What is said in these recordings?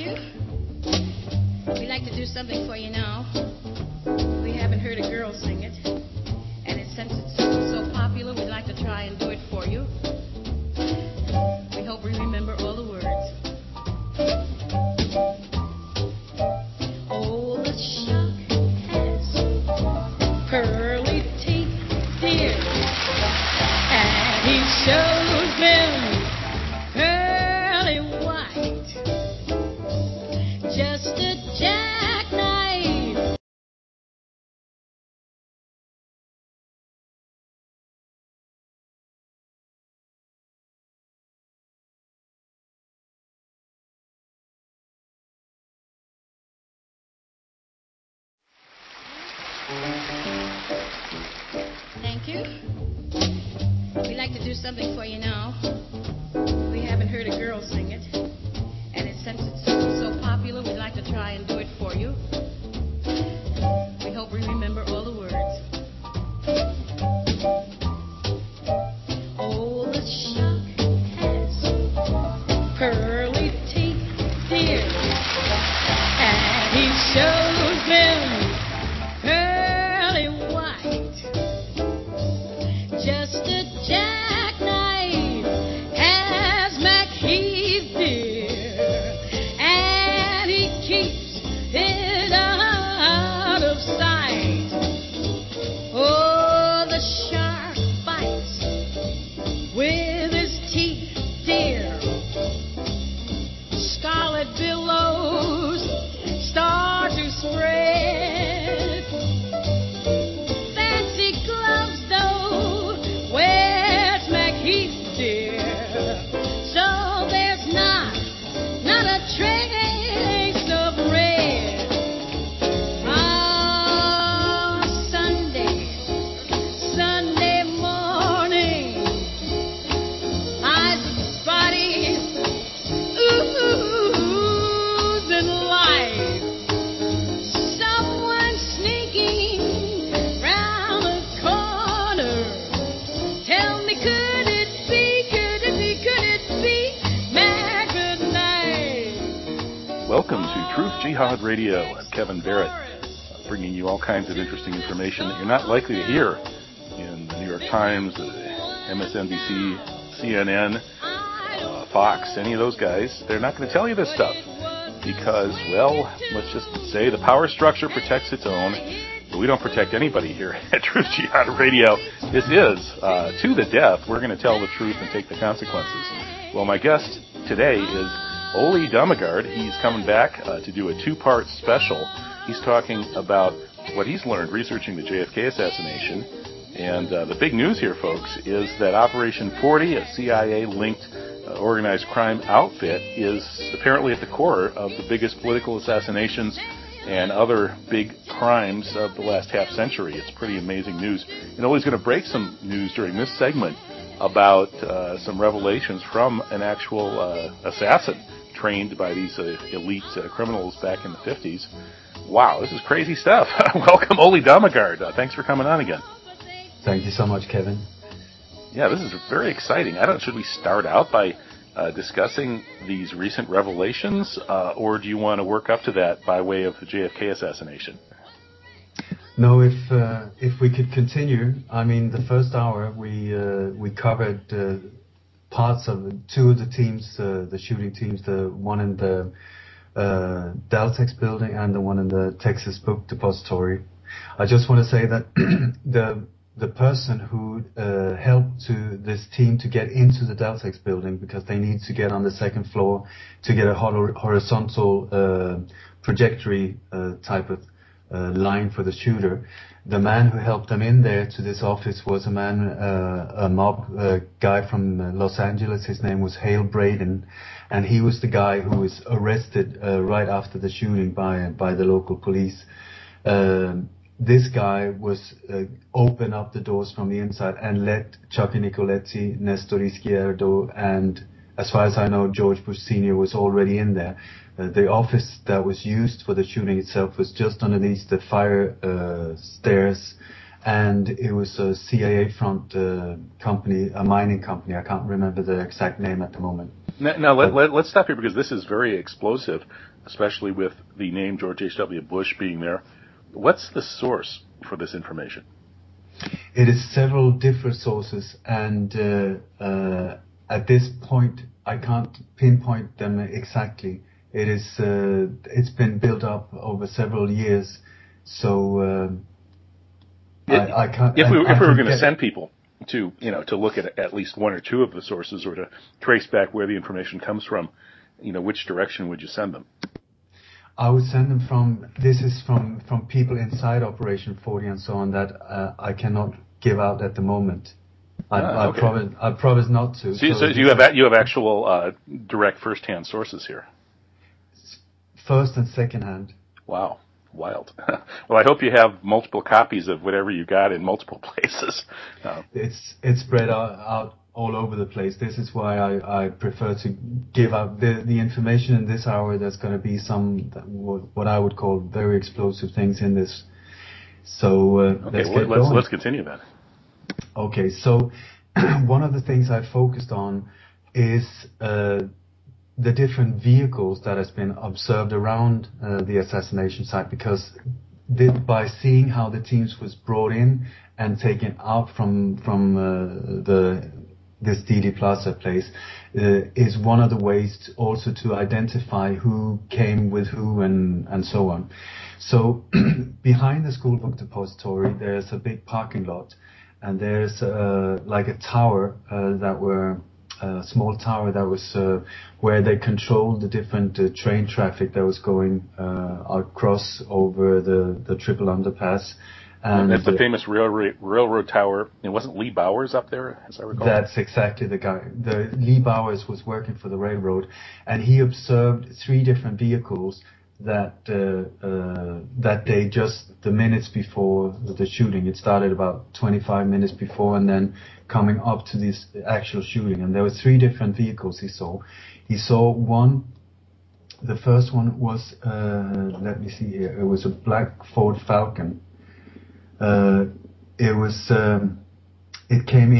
you. We'd like to do something for you now. We haven't heard a girl sing it. And since it's so popular, we'd like to try and do it for you. We hope we remember all the words. Oh, the shark has pearly teeth, dear, and he shows them pearly white, just a jackknife. Thank you. We'd like to do something for you now. We haven't heard a girl sing it. And since it's so popular, we'd like to try and do it for you. We hope we remember all the words. Oh, the shark has pearly teeth, dear, and he shows them pearly white, just a jackknife has McHeath, dear, and he keeps it out of sight. Oh, the shark bites with his teeth, dear. Scarlet billows start to spread. Fancy gloves, though, where's McHeath, dear? So there's not a trace of red. Ah, Sunday morning, eyes of Spotty oozing life. Someone sneaking round the corner. Tell me, could it be Mac Goodnight? Welcome to Truth Jihad Radio. I'm Kevin Barrett, bringing you all kinds of interesting information that you're not likely to hear in the New York Times, MSNBC, CNN, Fox, any of those guys. They're not going to tell you this stuff because, well, let's just say the power structure protects its own, but we don't protect anybody here at Truth Jihad Radio. This is to the death. We're going to tell the truth and take the consequences. Well, my guest today is Ole Dammegard. He's coming back to do a two-part special. He's talking about what he's learned researching the JFK assassination. And the big news here, folks, is that Operation 40, a CIA-linked organized crime outfit, is apparently at the core of the biggest political assassinations and other big crimes of the last half century. It's pretty amazing news. And Ole's going to break some news during this segment about some revelations from an actual assassin trained by these elite criminals back in the 50s. Wow, this is crazy stuff. Welcome, Ole Dammegard. Thanks for coming on again. Thank you so much, Kevin. Yeah, this is very exciting. Should we start out by discussing these recent revelations, or do you want to work up to that by way of the JFK assassination? No, if we could continue. I mean, the first hour we covered parts of two of the teams, the shooting teams, the one in the Daltex building and the one in the Texas Book Depository. I just want to say that the person who helped to this team to get into the Daltex building, because they need to get on the second floor to get a horizontal trajectory type of line for the shooter. The man who helped them in there to this office was a mob guy from Los Angeles. His name was Hale Braden, and he was the guy who was arrested right after the shooting by the local police. This guy was open up the doors from the inside and let Chucky Nicoletti, Nestor Izquierdo, and as far as I know, George Bush Sr. was already in there. The office that was used for the shooting itself was just underneath the fire stairs, and it was a CIA front company, a mining company. I can't remember the exact name at the moment. Now let's stop here because this is very explosive, especially with the name George H.W. Bush being there. What's the source for this information? It is several different sources, and at this point, I can't pinpoint them exactly. It's been built up over several years, so I can't. If we were going to send people to look at least one or two of the sources, or to trace back where the information comes from, which direction would you send them? I would send them from people inside Operation 40 and so on that I cannot give out at the moment. I promise not to. So you have actual direct first-hand sources here. First and second hand. Wow, wild. Well, I hope you have multiple copies of whatever you got in multiple places. It's spread out all over the place. This is why I prefer to give out the information in this hour. There's going to be some what I would call very explosive things in this. So let's continue then. Okay, so one of the things I focused on is the different vehicles that has been observed around the assassination site, because by seeing how the teams was brought in and taken out from this Dealey Plaza place is one of the ways also to identify who came with who and so on. So behind the school book depository, there's a big parking lot, and there's like a tower a small tower that was where they controlled the different train traffic that was going across over the triple underpass. And that's the famous railroad tower. It wasn't Lee Bowers up there, as I recall? That's exactly the guy. Lee Bowers was working for the railroad, and he observed 3 different vehicles that day, just the minutes before the shooting. It started about 25 minutes before, and then coming up to this actual shooting. And there were 3 different vehicles he saw. He saw one. The first one was, let me see here. It was a black Ford Falcon. It came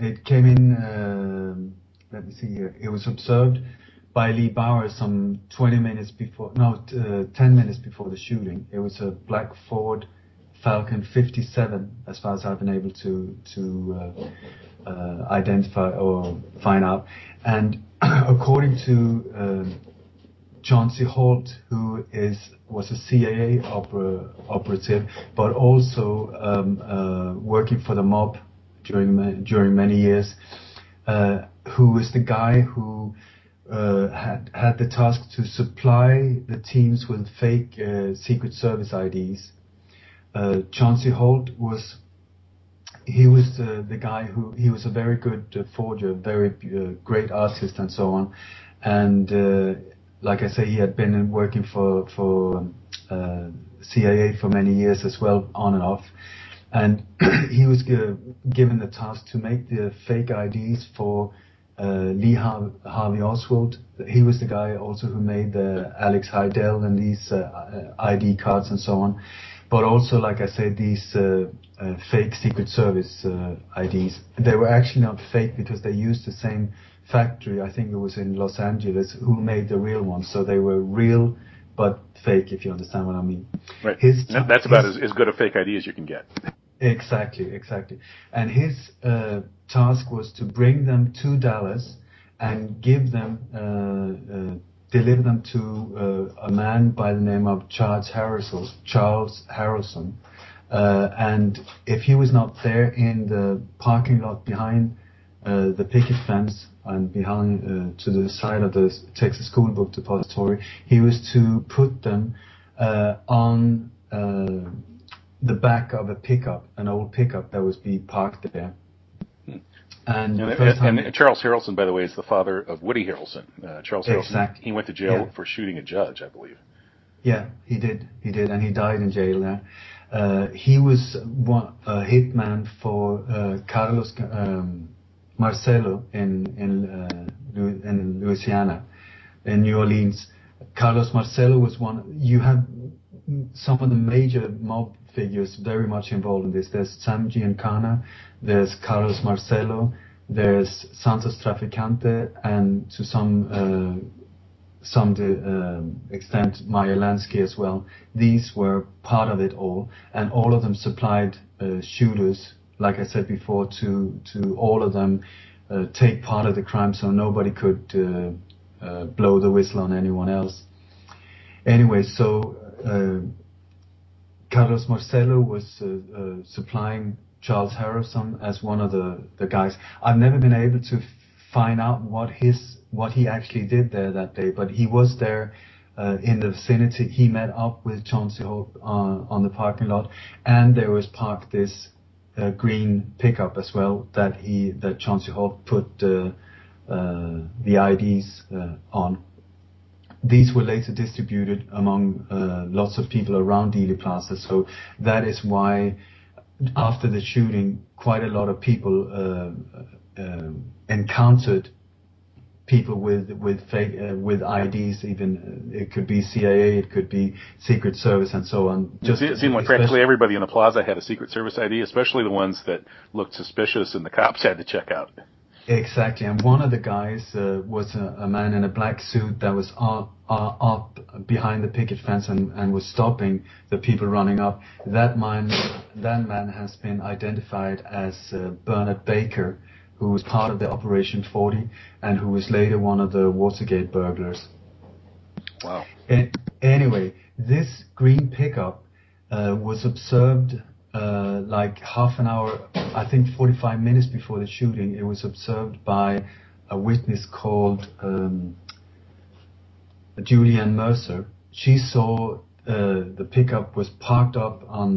in, let me see here. It was observed by Lee Bowers some 10 minutes before the shooting. It was a black Ford Falcon 57, as far as I've been able to identify or find out. And according to Chauncey Holt, who was a CIA operative, but also working for the mob during many years, who is the guy who had the task to supply the teams with fake Secret Service IDs. Chauncey Holt was the guy he was a very good forger, very great artist and so on. And like I say, he had been working for CIA for many years as well, on and off. And he was given the task to make the fake IDs for Lee Harvey Oswald. He was the guy also who made Alex Heidel and these ID cards and so on. But also, like I said, these fake Secret Service IDs. They were actually not fake because they used the same factory, I think it was in Los Angeles, who made the real ones. So they were real but fake, if you understand what I mean. Right. That's about as good a fake ID as you can get. Exactly. And his task was to bring them to Dallas and give them, deliver them to a man by the name of Charles Harrelson. And if he was not there in the parking lot behind the picket fence and behind to the side of the Texas School Book Depository, he was to put them on the back of a pickup, an old pickup that was being parked there. And Charles Harrelson, by the way, is the father of Woody Harrelson. Charles Harrelson, exactly. He went to jail for shooting a judge, I believe. Yeah, he did, and he died in jail there. He was a hitman for Carlos Marcello in Louisiana, in New Orleans. Carlos Marcello was one. You have some of the major mob figures very much involved in this. There's Sam Giancana, there's Carlos Marcello, There's Santos Traficante, and to some extent Meyer Lansky as well. These were part of it all, and all of them supplied shooters, like I said before, to all of them take part of the crime, so nobody could blow the whistle on anyone else. Anyway, so Carlos Marcello was supplying Charles Harrison as one of the guys. I've never been able to find out what he actually did there that day, but he was there in the vicinity. He met up with Chauncey Holt on the parking lot, and there was parked this green pickup as well that Chauncey Holt put the IDs on. These were later distributed among lots of people around Dealey Plaza, so that is why after the shooting, quite a lot of people encountered people with fake with IDs. Even it could be CIA, it could be Secret Service, and so on. It seemed like practically everybody in the plaza had a Secret Service ID, especially the ones that looked suspicious, and the cops had to check out. Exactly, and one of the guys was a man in a black suit that was up behind the picket fence and was stopping the people running up. That man has been identified as Bernard Baker, who was part of the Operation 40 and who was later one of the Watergate burglars. Wow. Anyway, this green pickup was observed like half an hour, I think 45 minutes before the shooting. It was observed by a witness called Julianne Mercer. She saw the pickup was parked up on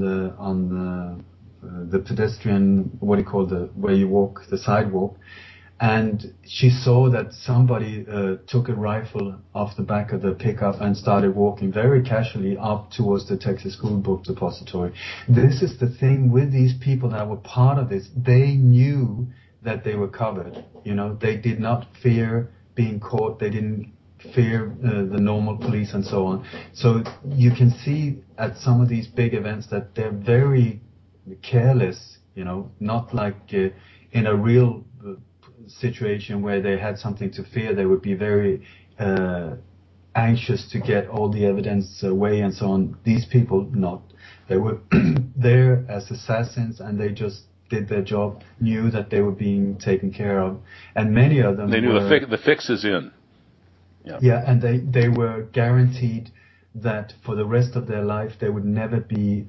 the pedestrian, what do you call where you walk, the sidewalk, and she saw that somebody took a rifle off the back of the pickup and started walking very casually up towards the Texas School Book Depository. This is the thing with these people that were part of this. They knew that they were covered. They did not fear being caught. They didn't fear the normal police and so on. So you can see at some of these big events that they're very careless, not like in a real situation where they had something to fear. They would be very anxious to get all the evidence away and so on. These people not. They were there as assassins, and they just did their job, knew that they were being taken care of, and many of them knew the fix is in. Yeah, and they were guaranteed that for the rest of their life they would never be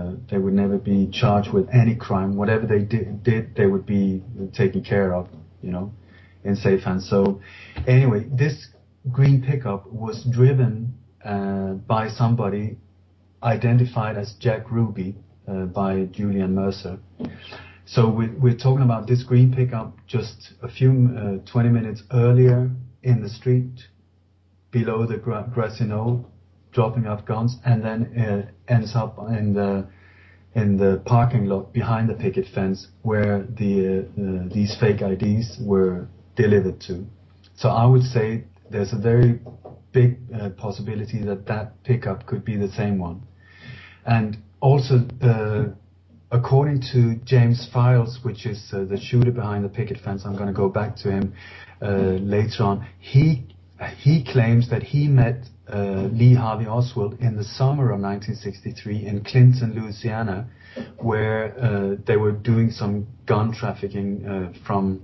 charged with any crime. Whatever they did, they would be taken care of, in safe hands. So anyway, this green pickup was driven by somebody identified as Jack Ruby by Julianne Mercer. So we're talking about this green pickup just a few 20 minutes earlier in the street below the grassy knoll, dropping off guns, and then ends up in the parking lot behind the picket fence where these fake IDs were delivered to. So I would say there's a very big possibility that pickup could be the same one. And also, according to James Files, which is the shooter behind the picket fence, I'm going to go back to him later on. He claims that he met Lee Harvey Oswald in the summer of 1963 in Clinton, Louisiana, where they were doing some gun trafficking from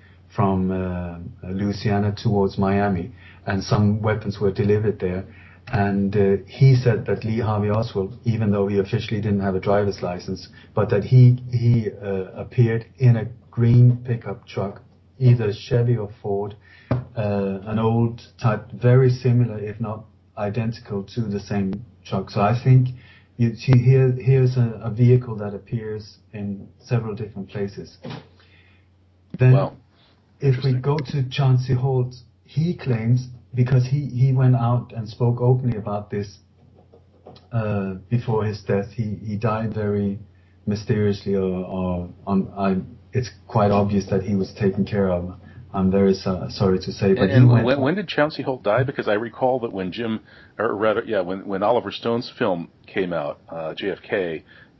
Louisiana towards Miami, and some weapons were delivered there. And he said that Lee Harvey Oswald, even though he officially didn't have a driver's license, but that he appeared in a green pickup truck, either Chevy or Ford, an old type, very similar, if not identical to the same truck. So I think you see here's a vehicle that appears in several different places. Then, if we go to Chauncey Holt, he claims, because he went out and spoke openly about this before his death. He died very mysteriously, it's quite obvious that he was taken care of. I'm very sorry to say. But when did Chauncey Holt die? Because I recall that when when Oliver Stone's film came out, JFK,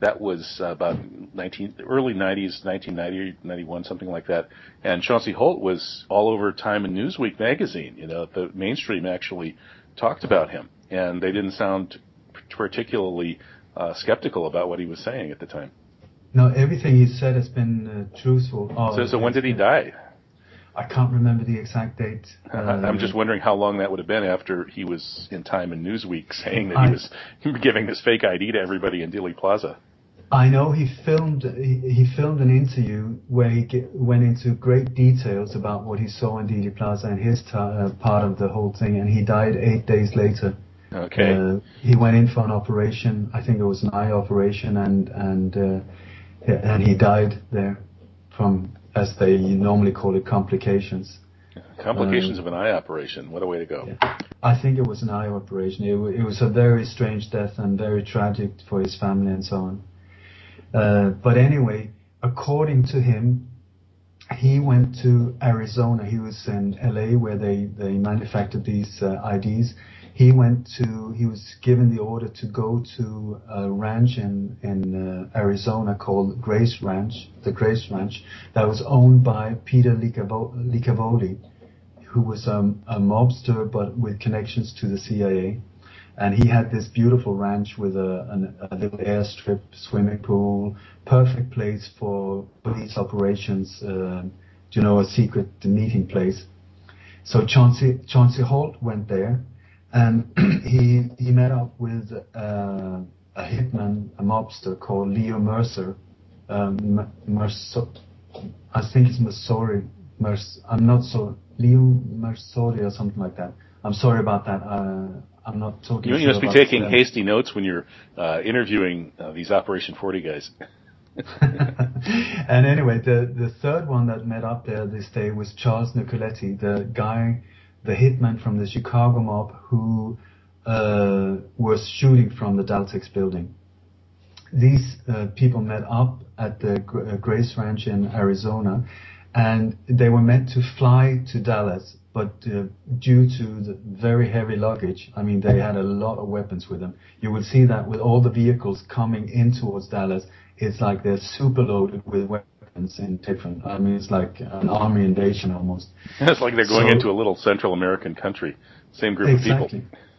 That was about early 90s, 1990, 91, something like that. And Chauncey Holt was all over Time and Newsweek magazine. The mainstream actually talked about him, and they didn't sound particularly skeptical about what he was saying at the time. No, everything he said has been truthful. So when did he die? I can't remember the exact date. I'm just wondering how long that would have been after he was in Time and Newsweek saying that he was giving this fake ID to everybody in Dealey Plaza. I know he filmed an interview where he went into great details about what he saw in Dealey Plaza and his part of the whole thing, and he died 8 days later. Okay. He went in for an operation. I think it was an eye operation, and he died there from, as they normally call it, complications. Complications of an eye operation. What a way to go. Yeah. I think it was an eye operation. It was a very strange death and very tragic for his family and so on. But anyway, according to him, he went to Arizona. He was in LA where they manufactured these IDs. He was given the order to go to a ranch in Arizona called Grace Ranch, the Grace Ranch, that was owned by Peter Licavoli, who was a mobster but with connections to the CIA. And he had this beautiful ranch with a little airstrip, swimming pool, perfect place for police operations, a secret meeting place. So Chauncey Holt went there, and he met up with a hitman, a mobster called Leo Mercer. I think it's Mercori. I'm not so Leo Mercori or something like that. I'm sorry about that. I'm not totally sure. You must be taking hasty notes when you're interviewing these Operation 40 guys. And anyway, the third one that met up there this day was Charles Nicoletti, the hitman from the Chicago mob who was shooting from the Daltex building. These people met up at the Grace Ranch in Arizona, and they were meant to fly to Dallas. But due to the very heavy luggage, I mean, they had a lot of weapons with them. You will see that with all the vehicles coming in towards Dallas, it's like they're super loaded with weapons in different. I mean, it's like an army invasion almost. It's like they're going into a little Central American country. Same group of people.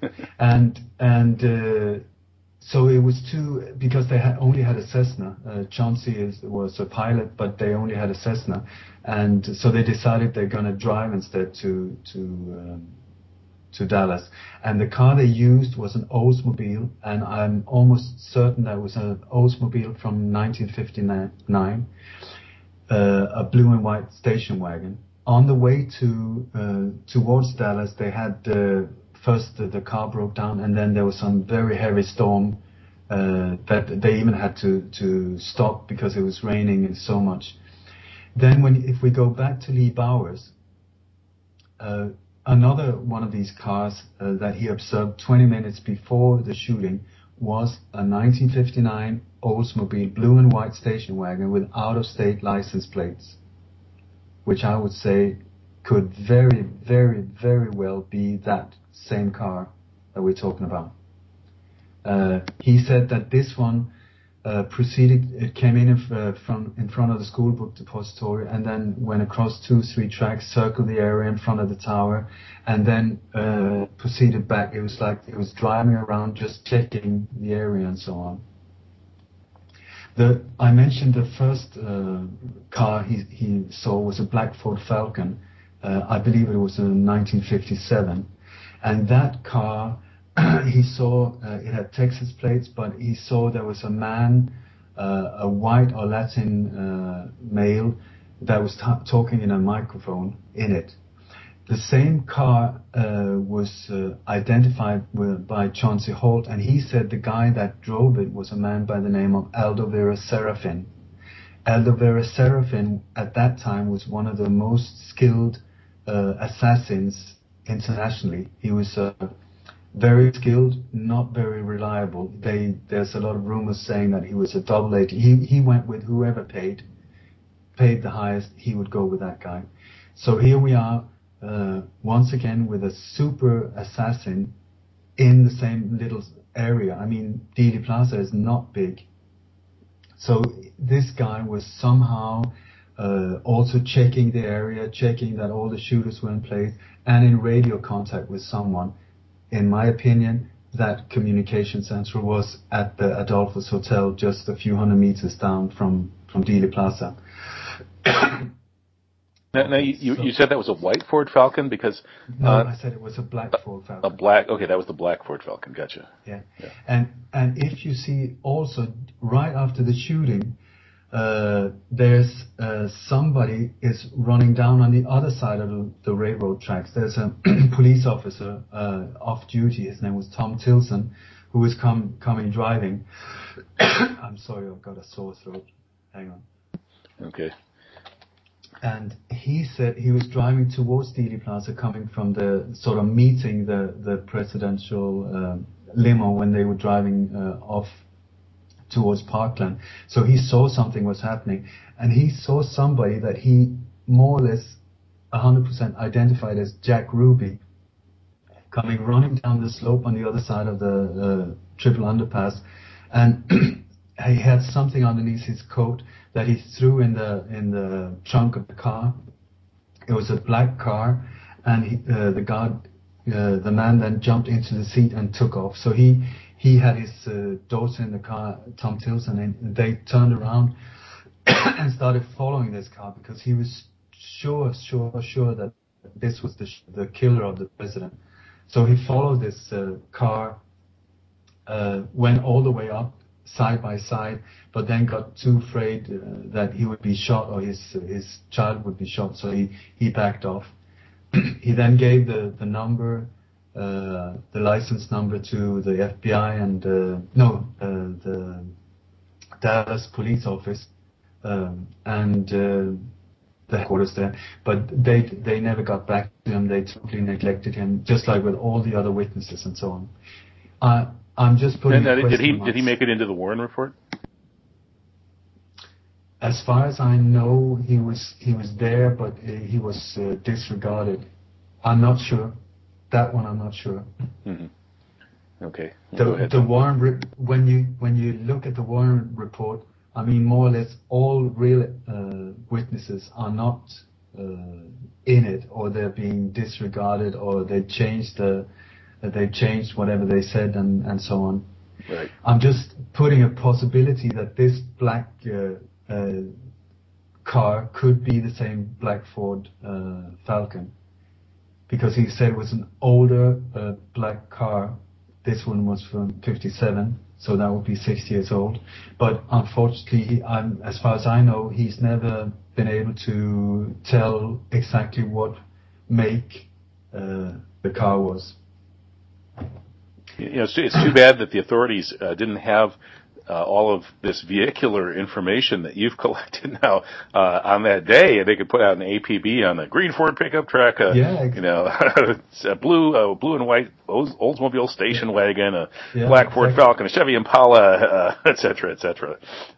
And so it was because they only had a Cessna. Chauncey was a pilot, but they only had a Cessna. And so they decided they're going to drive instead to Dallas. And the car they used was an Oldsmobile, and I'm almost certain that was an Oldsmobile from 1959, a blue and white station wagon. On the way towards Dallas, they had first the car broke down, and then there was some very heavy storm that they even had to stop because it was raining and so much. Then if we go back to Lee Bowers, another one of these cars that he observed 20 minutes before the shooting was a 1959 Oldsmobile blue and white station wagon with out-of-state license plates, which I would say could very, very, very well be that same car that we're talking about. He said that this one it came in front of the school book depository, and then went across 2-3 tracks, circled the area in front of the tower, and then proceeded back. It was like it was driving around just checking the area and so on. I mentioned the first car he saw was a black Ford Falcon. I believe it was in 1957. And that car, he saw, it had Texas plates, but he saw there was a man, a white or Latin male, that was talking in a microphone in it. The same car was identified by Chauncey Holt, and he said the guy that drove it was a man by the name of Aldo Vera Serafin. Aldo Vera Serafin at that time was one of the most skilled assassins internationally. He was very skilled, not very reliable. There's a lot of rumors saying that he was a double agent. He went with whoever paid the highest, he would go with that guy. So here we are, once again with a super assassin in the same little area. I mean, Dealey Plaza is not big. So this guy was somehow also checking the area, checking that all the shooters were in place, and in radio contact with someone. In my opinion, that communication center was at the Adolphus Hotel, just a few hundred meters down from Dealey Plaza. Now you said that was a white Ford Falcon because... No, I said it was a black Ford Falcon. Okay, that was the black Ford Falcon, gotcha. Yeah. And if you see also, right after the shooting, there's somebody is running down on the other side of the railroad tracks. There's a police officer off duty. His name was Tom Tilson, who was coming driving. I'm sorry, I've got a sore throat. Hang on. Okay. And he said he was driving towards Dealey Plaza, coming from the sort of meeting the presidential limo when they were driving off towards Parkland. So he saw something was happening, and he saw somebody that he more or less 100% identified as Jack Ruby coming running down the slope on the other side of the triple underpass, and he had something underneath his coat that he threw in the trunk of the car. It was a black car, and the man then jumped into the seat and took off. So he had his daughter in the car, Tom Tilson, and they turned around and started following this car because he was sure that this was the killer of the president. So he followed this car, went all the way up side by side, but then got too afraid that he would be shot or his child would be shot, so he backed off. He then gave the number, the license number to the FBI and the Dallas police office and the headquarters there, but they never got back to him. They totally neglected him, just like with all the other witnesses and so on. I'm just putting. Did he make it into the Warren report? As far as I know, he was there, but he was disregarded. I'm not sure. That one I'm not sure. Mm-hmm. Okay. The Warren when you look at the Warren report, I mean, more or less all real witnesses are not in it, or they're being disregarded, or they changed whatever they said and so on. Right. I'm just putting a possibility that this black car could be the same black Ford Falcon, because he said it was an older black car. This one was from 57, so that would be 6 years old. But unfortunately, as far as I know, he's never been able to tell exactly what make the car was. You know, it's too bad that the authorities didn't have all of this vehicular information that you've collected now on that day, and they could put out an APB on a green Ford pickup truck, you know, a blue and white Oldsmobile station wagon, a black Ford Falcon, a Chevy Impala, et cetera, et cetera.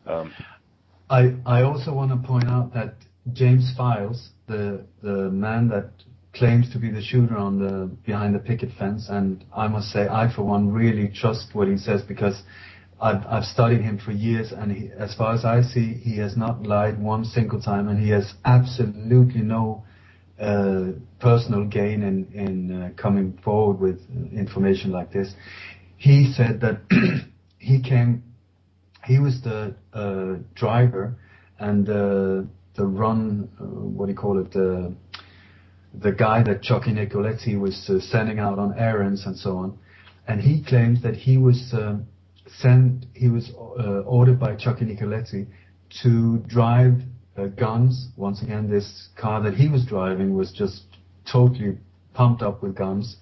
I also want to point out that James Files, the man that claims to be the shooter behind the picket fence, and I must say, I for one really trust what he says, because I've studied him for years, and as far as I see, he has not lied one single time, and he has absolutely no personal gain in coming forward with information like this. He said that he was the driver and the guy that Chucky Nicoletti was sending out on errands and so on, and he claims that he was ordered by Chucky Nicoletti to drive guns. Once again, this car that he was driving was just totally pumped up with guns,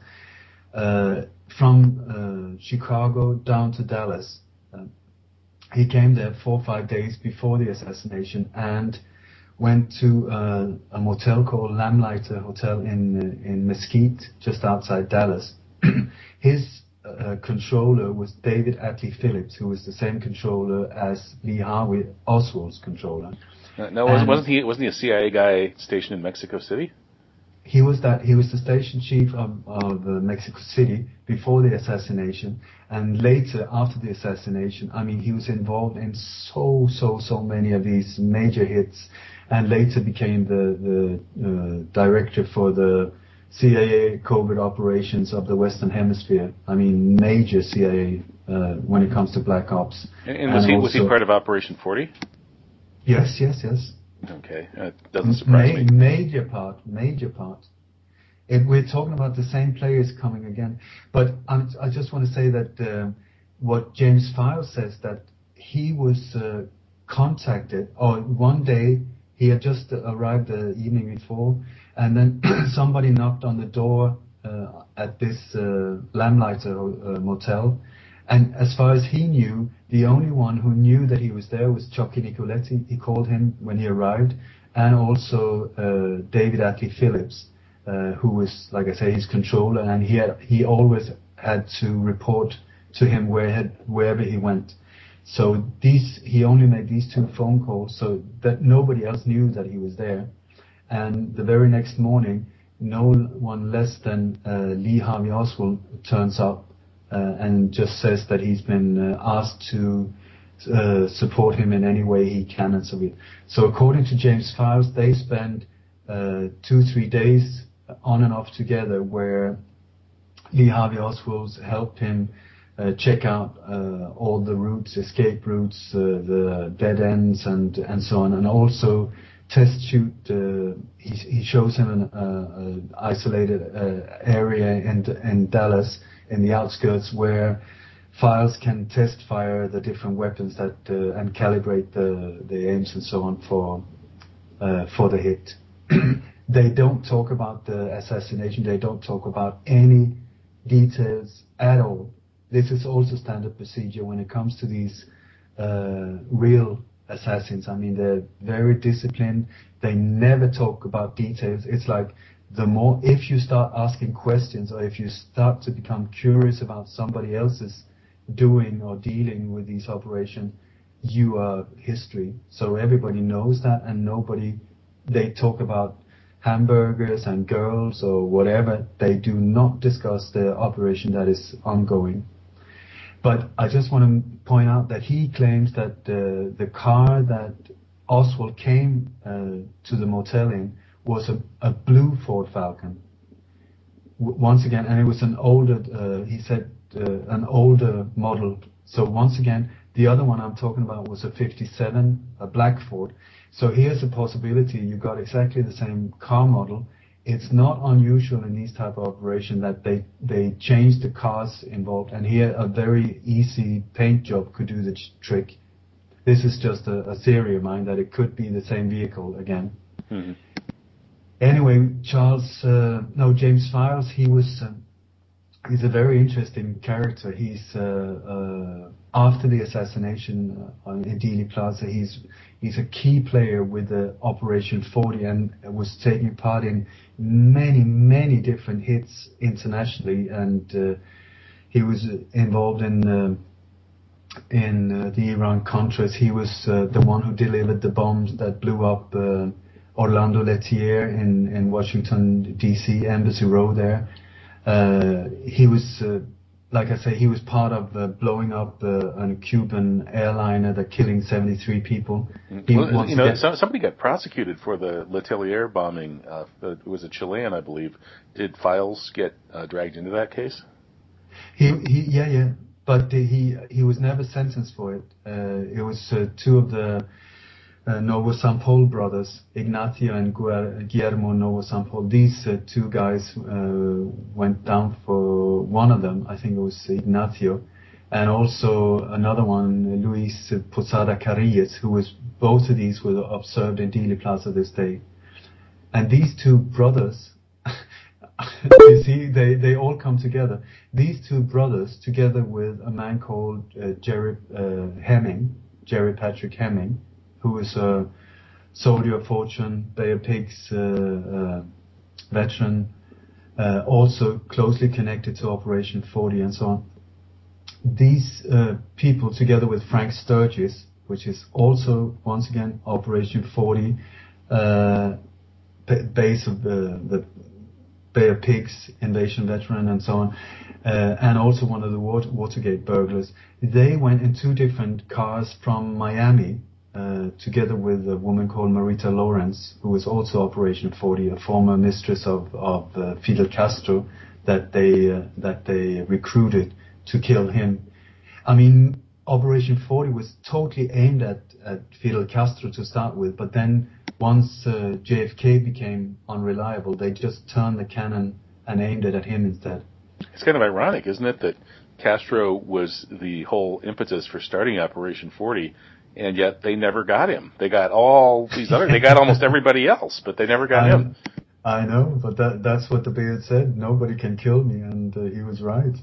from Chicago down to Dallas. He came there 4 or 5 days before the assassination and went to a motel called Lamplighter Hotel in Mesquite, just outside Dallas. His controller was David Atlee Phillips, who was the same controller as Lee Harvey Oswald's controller. Wasn't he a CIA guy stationed in Mexico City? he was the station chief of Mexico City before the assassination, and later after the assassination, I mean, he was involved in so many of these major hits, and later became the director for the CIA covert operations of the Western Hemisphere. I mean, major CIA when it comes to black ops. And was he part of Operation 40? Yes. Okay, doesn't surprise me. Major part. We're talking about the same players coming again. But I just want to say that what James Files says, that he was contacted, or one day he had just arrived the evening before, and then somebody knocked on the door at this Lamplighter motel. And as far as he knew, the only one who knew that he was there was Chucky Nicoletti. He called him when he arrived, and also David Atlee Phillips, who was, like I say, his controller, and he always had to report to him wherever he went. So he only made these 2 phone calls, so that nobody else knew that he was there. And the very next morning, no one less than Lee Harvey Oswald turns up and just says that he's been asked to support him in any way he can and so on. So according to James Files, they spend 2-3 days on and off together, where Lee Harvey Oswald helped him check out all the routes, escape routes, the dead ends, and so on, and also test shoot. He shows him an isolated area in Dallas, in the outskirts, where Files can test fire the different weapons that and calibrate the aims and so on for the hit. They don't talk about the assassination. They don't talk about any details at all. This is also standard procedure when it comes to these real assassins. I mean, they're very disciplined. They never talk about details. It's like, if you start asking questions, or if you start to become curious about somebody else's doing or dealing with these operations, you are history. So everybody knows that, and they talk about hamburgers and girls or whatever. They do not discuss the operation that is ongoing. But I just want to point out that he claims that the car that Oswald came to the motel in was a blue Ford Falcon. Once again, and it was an older, he said, an older model. So once again, the other one I'm talking about was a 57, a black Ford. So here's a possibility. You got exactly the same car model. It's not unusual in these type of operation that they change the cars involved. And here a very easy paint job could do the trick. This is just a theory of mine that it could be the same vehicle again. Mm-hmm. Anyway, James Files, he's a very interesting character. He's after the assassination in Dealey Plaza, he's a key player with the Operation 40, and was taking part in many different hits internationally, and he was involved in the Iran-Contras. He was the one who delivered the bombs that blew up Orlando Lettier in Washington, D.C., Embassy Row there. He was, like I say, he was part of blowing up a Cuban airliner that killing 73 people. Somebody got prosecuted for the Letelier bombing. It was a Chilean, I believe. Did Files get dragged into that case? Yeah. But he was never sentenced for it. It was 2 of the Novo Sampol brothers, Ignacio and Guillermo Novo Sampol. These 2 guys went down for one of them. I think it was Ignacio, and also another one, Luis Posada Carillas, both of these were observed in Dealey Plaza this day. And these 2 brothers, you see, they all come together. These 2 brothers, together with a man called Jerry Patrick Hemming, who is a soldier of fortune, Bay of Pigs veteran, also closely connected to Operation 40 and so on. These people, together with Frank Sturgis, which is also, once again, Operation 40, base of the Bay of Pigs invasion veteran and so on, and also one of the Watergate burglars. They went in 2 different cars from Miami, together with a woman called Marita Lawrence, who was also Operation 40, a former mistress of Fidel Castro, that they recruited to kill him. I mean, Operation 40 was totally aimed at Fidel Castro to start with, but then once JFK became unreliable, they just turned the cannon and aimed it at him instead. It's kind of ironic, isn't it, that Castro was the whole impetus for starting Operation 40, and yet they never got him. They got all these other, they got almost everybody else, but they never got him. I know, but that's what the Beard said. Nobody can kill me, and he was right.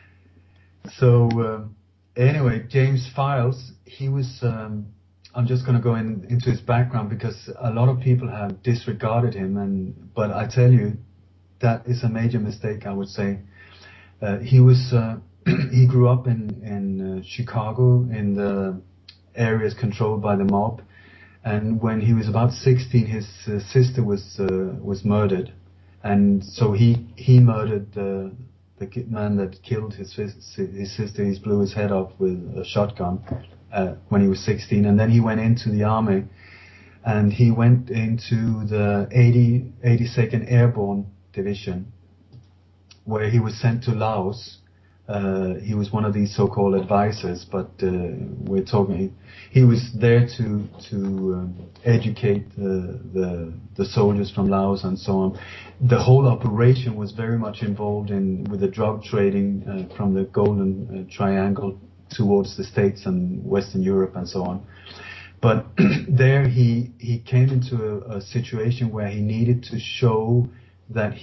So anyway, James Files, he was. I'm just going to go into his background because a lot of people have disregarded him, but I tell you, that is a major mistake, I would say. He was. He grew up in Chicago, in the areas controlled by the mob. And when he was about 16, his sister was murdered, and so he murdered the man that killed his sister. He blew his head off with a shotgun when he was 16, and then he went into the army, and he went into the 82nd Airborne Division, where he was sent to Laos. He was one of these so-called advisors, but we're talking. He was there to educate the soldiers from Laos and so on. The whole operation was very much involved with the drug trading from the Golden Triangle towards the States and Western Europe and so on. But there he came into a situation where he needed to show that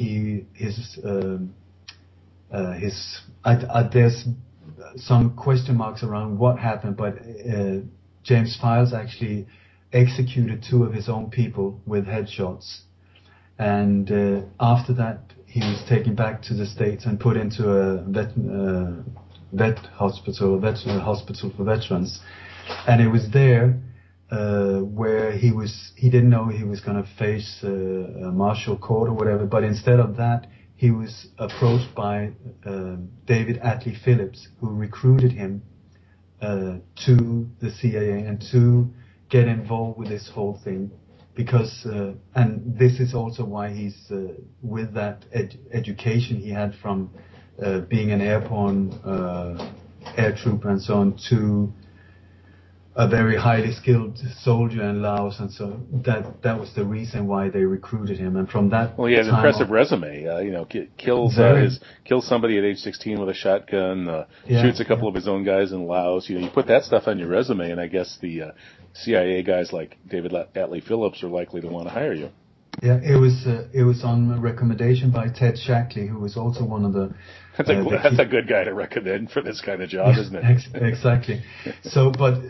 there's some question marks around what happened, but James Files actually executed 2 of his own people with headshots, and after that he was taken back to the States and put into a veteran hospital for veterans, and it was there where he didn't know he was going to face a martial court or whatever, but instead of that he was approached by David Atlee Phillips, who recruited him to the CIA and to get involved with this whole thing. Because, and this is also why he's with that education he had from being an airborne air trooper and so on, to a very highly skilled soldier in Laos, and so that was the reason why they recruited him. And from that, he has an impressive resume. Kills somebody at age 16 with a shotgun. Shoots a couple of his own guys in Laos. You put that stuff on your resume, and I guess the CIA guys like David Atlee Phillips are likely to want to hire you. Yeah, it was on recommendation by Ted Shackley, who was also one of the. That's a good guy to recommend for this kind of job, isn't it? Exactly. So, but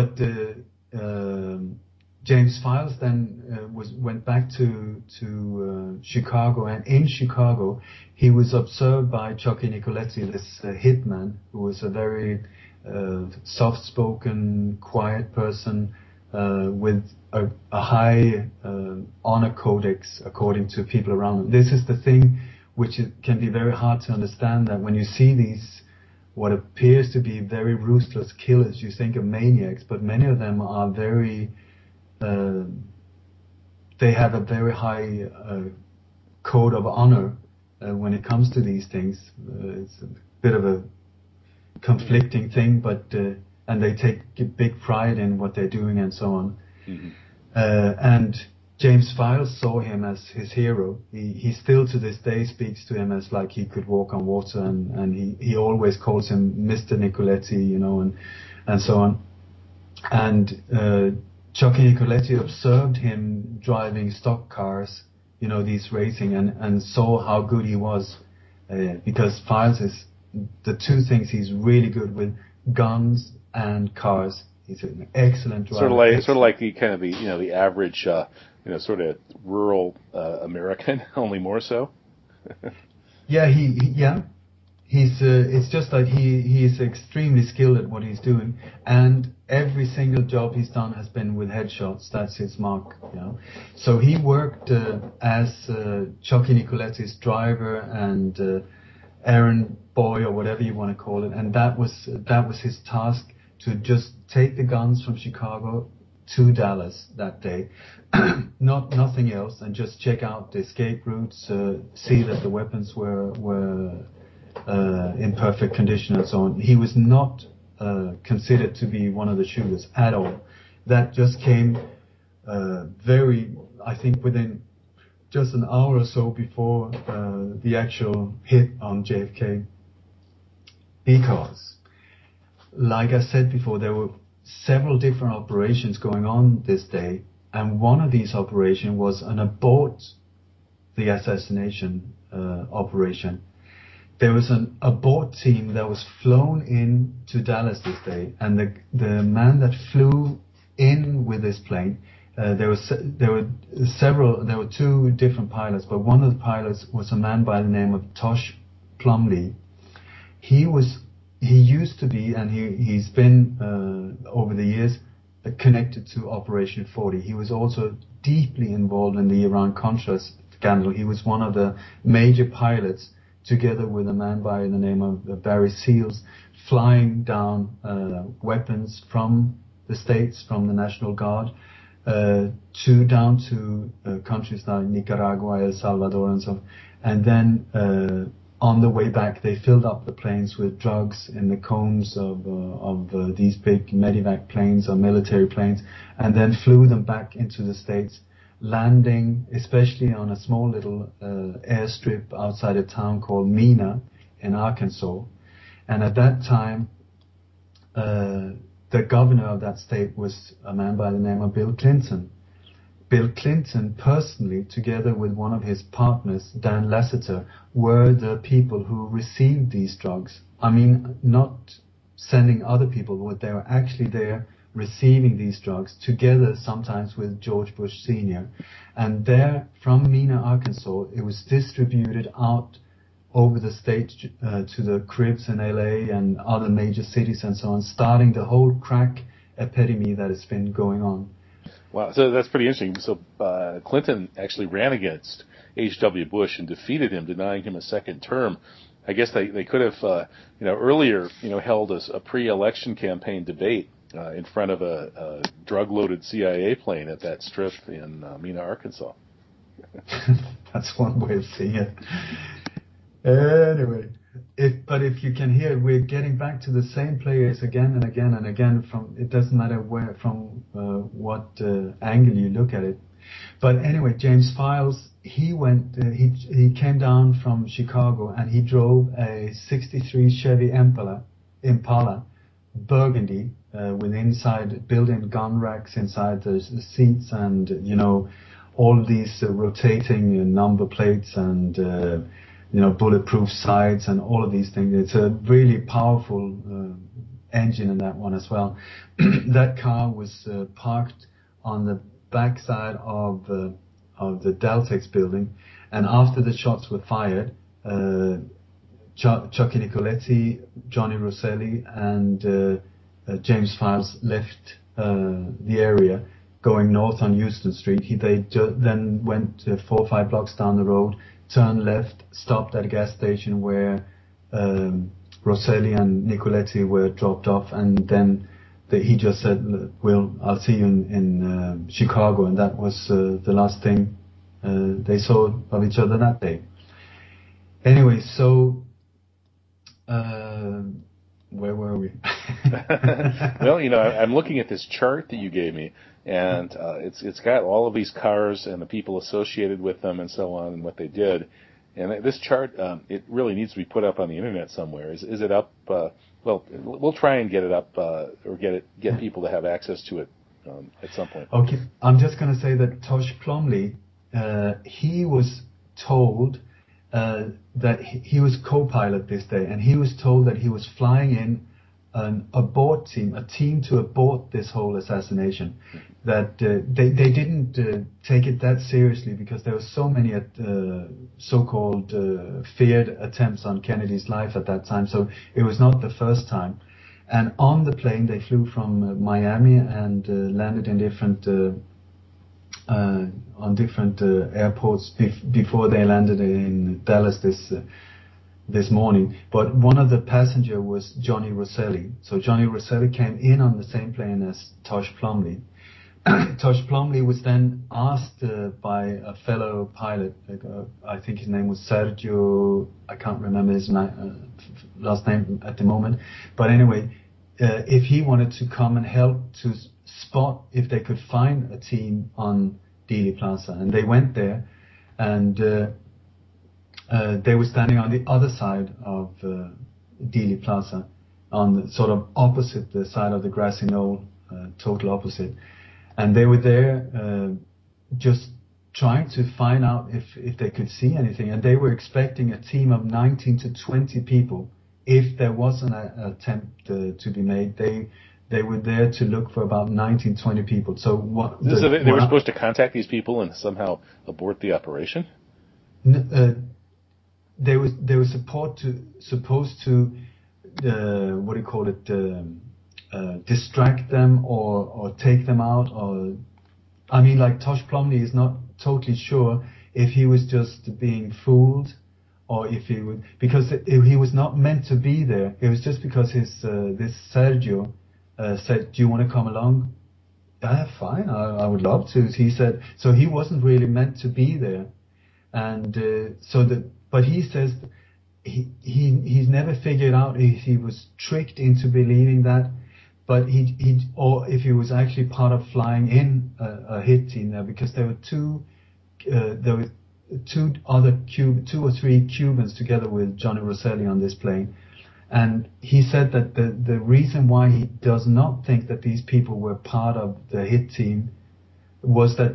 James Files then went back to Chicago, and in Chicago he was observed by Chucky Nicoletti, this hitman, who was a very soft-spoken, quiet person with a high honor codex according to people around him. This is the thing which can be very hard to understand, that when you see these what appears to be very ruthless killers, you think of maniacs, but many of them are very they have a very high code of honor when it comes to these things. It's a bit of a conflicting thing, but and they take big pride in what they're doing and so on. Mm-hmm. And James Files saw him as his hero. He still to this day speaks to him as like he could walk on water, and he always calls him Mr. Nicoletti, and so on. And Chucky Nicoletti observed him driving stock cars, these racing, and saw how good he was, because Files is the 2 things he's really good with: guns and cars. He's an excellent driver. Sort of like the kind of the average sort of rural American, only more so. Yeah, it's just that he is extremely skilled at what he's doing, and every single job he's done has been with headshots. That's his mark, you know. So he worked as Chucky Nicoletti's driver and errand boy, or whatever you want to call it, and that was his task, to just take the guns from Chicago to Dallas that day, nothing else, and just check out the escape routes, see that the weapons were in perfect condition and so on. He was not considered to be one of the shooters at all. That just came I think within just an hour or so before the actual hit on JFK. Because, like I said before, there were several different operations going on this day, and one of these operations was an abort the assassination operation. There was an abort team that was flown in to Dallas this day, and the man that flew in with this plane, there were two different pilots, but one of the pilots was a man by the name of Tosh Plumlee. He used to be, and he's been over the years connected to Operation 40. He was also deeply involved in the Iran-Contra scandal. He was one of the major pilots, together with a man by the name of Barry Seals, flying down weapons from the States, from the National Guard, down to countries like Nicaragua, El Salvador, and so on. And then on the way back, they filled up the planes with drugs in the combs of these big medevac planes or military planes, and then flew them back into the States, landing especially on a small little airstrip outside a town called Mena in Arkansas. And at that time, the governor of that state was a man by the name of Bill Clinton. Bill Clinton personally, together with one of his partners, Dan Lasseter, were the people who received these drugs. I mean, not sending other people, but they were actually there receiving these drugs, together sometimes with George Bush Sr. And there, from Mena, Arkansas, it was distributed out over the state to the cribs in LA and other major cities and so on, starting the whole crack epidemic that has been going on. Wow, so that's pretty interesting. So Clinton actually ran against H.W. Bush and defeated him, denying him a second term. I guess they could have, earlier, held a pre-election campaign debate in front of a drug-loaded CIA plane at that strip in Mena, Arkansas. That's one way of seeing it. Anyway, if you can hear, we're getting back to the same players again and again and again. It doesn't matter what angle you look at it. But anyway, James Files, he came down from Chicago and he drove a '63 Chevy Impala, burgundy, with inside built-in gun racks inside the seats, and all these rotating number plates and bulletproof sides and all of these things. It's a really powerful engine in that one as well. That car was parked on the backside of the Deltex building, and after the shots were fired, Chucky Nicoletti, Johnny Rosselli, and James Files left the area, going north on Houston Street. They then went 4 or 5 blocks down the road, turned left, stopped at a gas station where Rosselli and Nicoletti were dropped off, and then he just said, I'll see you in Chicago, and that was the last thing they saw of each other that day. Anyway, so where were we? Well, I'm looking at this chart that you gave me, and it's got all of these cars and the people associated with them and so on and what they did. And this chart, it really needs to be put up on the internet somewhere. Is it up? Well, we'll try and get it up or get people to have access to it at some point. Okay, I'm just going to say that Tosh Plumlee, he was told that he was co-pilot this day, and he was told that he was flying in an abort team, a team to abort this whole assassination. That they didn't take it that seriously because there were so many so-called feared attempts on Kennedy's life at that time. So it was not the first time. And on the plane, they flew from Miami and landed in different airports before they landed in Dallas this morning. But one of the passengers was Johnny Rosselli. So Johnny Rosselli came in on the same plane as Tosh Plumley. Tosh Plumley was then asked by a fellow pilot, I think his name was Sergio, I can't remember his last name at the moment, but anyway, if he wanted to come and help to spot if they could find a team on Dealey Plaza. And they went there, and they were standing on the other side of Dealey Plaza, on the sort of opposite the side of the grassy knoll, total opposite. And they were there just trying to find out if they could see anything. And they were expecting a team of 19 to 20 people. If there was an attempt to be made, they were there to look for about 19, 20 people. So what? They were supposed to contact these people and somehow abort the operation? They were supposed to what do you call it? Distract them or take them out, or I mean, like Tosh Plumley is not totally sure if he was just being fooled or if he would, because he was not meant to be there. It was just because this Sergio said, "Do you want to come along?" Yeah, fine, I would love to. He said, so he wasn't really meant to be there, and but he says he's never figured out if he was tricked into believing that. But or if he was actually part of flying in a hit team there, because there were two or three Cubans together with Johnny Rosselli on this plane, and he said that the reason why he does not think that these people were part of the hit team was that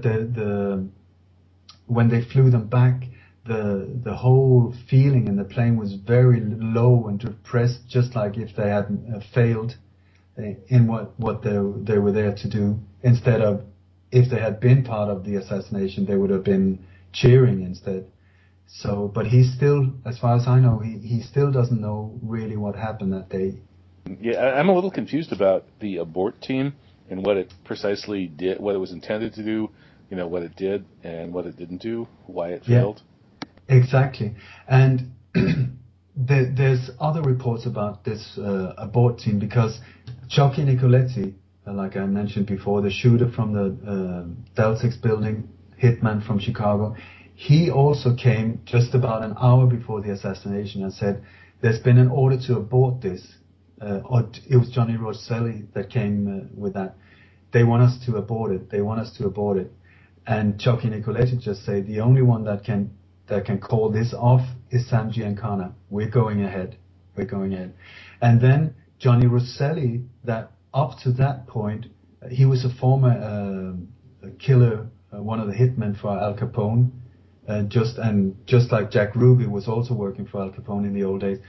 when they flew them back, the whole feeling in the plane was very low and depressed, just like if they had failed in what they were there to do, instead of if they had been part of the assassination, they would have been cheering instead. So, but he still, as far as I know, he still doesn't know really what happened that day. Yeah, I'm a little confused about the abort team and what it precisely did, what it was intended to do, what it did and what it didn't do, why it failed. Yeah, exactly. And there's other reports about this abort team, because Chucky Nicoletti, like I mentioned before, the shooter from the Deltix building, hitman from Chicago, he also came just about an hour before the assassination and said, there's been an order to abort this. Or it was Johnny Rosselli that came with that. They want us to abort it. They want us to abort it. And Chucky Nicoletti just said, the only one that can call this off is Sam Giancana. We're going ahead. And then Johnny Rosselli, that up to that point, he was a former killer, one of the hitmen for Al Capone, just like Jack Ruby was also working for Al Capone in the old days.